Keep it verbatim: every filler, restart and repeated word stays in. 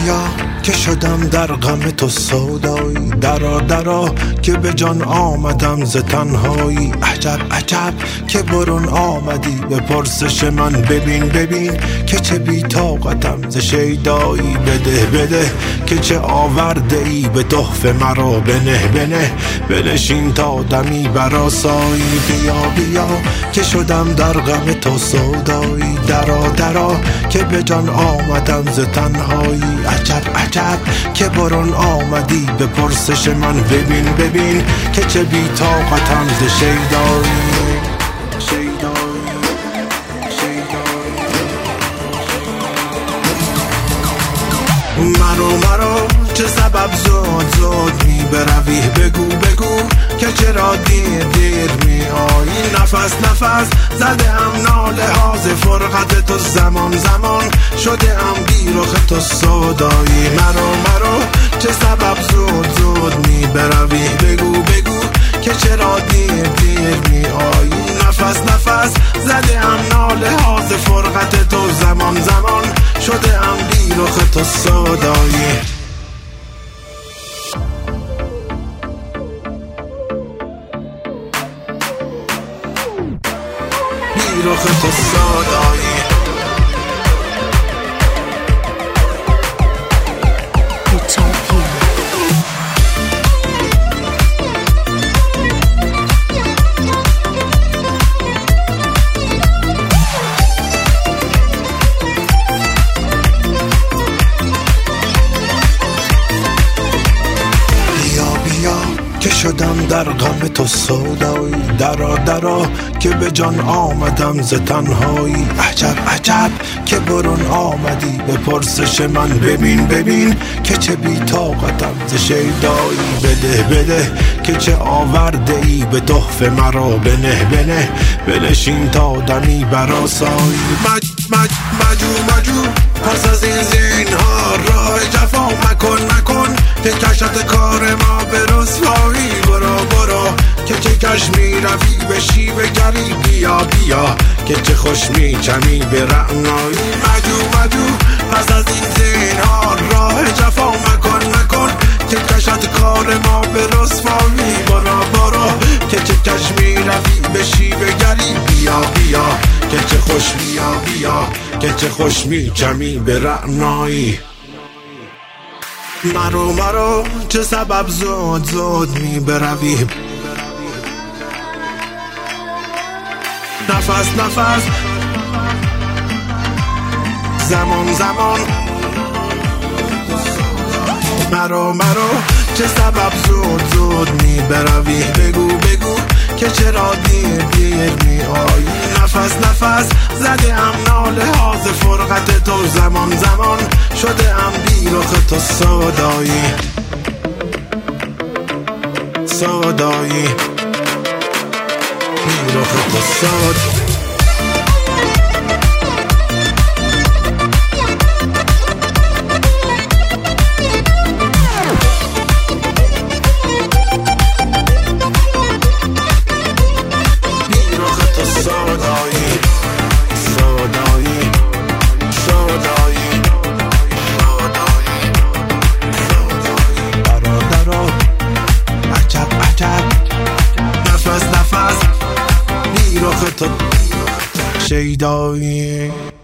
بیا که شدم در غم تو سودایی، درا درا که به جان آمدم ز تنهایی. عجب عجب که برون آمدی به پرسش من، ببین ببین که چه بی طاقتم ز شیدایی. بده بده که چه آورده ای به تحفه مرا، بنه بنه بنشین تا دمی برآسایی. بیا بیا که شدم در غم تو سودایی، درا درا که به جان آمدم ز تنهایی. عجب عجب که برون آمدی به پرسش من، ببین ببین که چه بی طاقتم ز شیدایی. مرو مرو چه سبب زود زود می بروی، بگو بگو که چرا دیر دیر می آیی. نفس نفس زده ام ناله ها ز فرقت تو، زمان زمان شده ام بی رخ تو سودایی. مرو مرو چه سبب زود زود می بروی، بگو بگو که چرا دیر دیر می آیی. نفس نفس زده ام ناله ها ز فرقت تو، زمان زمان شده ام بی رخ تو سودایی. بی رخ تو سودایی. که شدم در غم تو سودایی، درا درا که به جان آمدم ز تنهایی. عجب عجب که برون آمدی به پرسش من، ببین ببین که چه بی طاقتم ز شیدایی. بده بده که چه آورده ای به تحفه مرا، بنه بنه بنشین تا دمی برآسایی. مج مج مجو مجو پس از این زینهار راه جفا مکن مکن که کشت کار ما به رسوایی. برو برو که چه کش می روی به شیوه گری، بیا بیا که چه خوش می چمی به رعنایی. مجو مجو پس از این زینهار راه جفا مکن مکن که کشت کار ما به رسوایی. برو برو که چه کش می روی به شیوه گری، بیا بیا که چه خوش بیا بیا که چه خوش می چمی به رعنایی. مرو مرو چه سبب زود زود می بروی، نفس نفس زمان زمان. مرو مرو چه سبب زود زود می بروی، بگو بگو که چرا دیر دیر می آیی. نفس نفس زده ام ناله ها ز فرقت تو، زمان زمان شده ام بی رخ تو سودایی. سودایی بی رخ تو سودایی. شیدایی.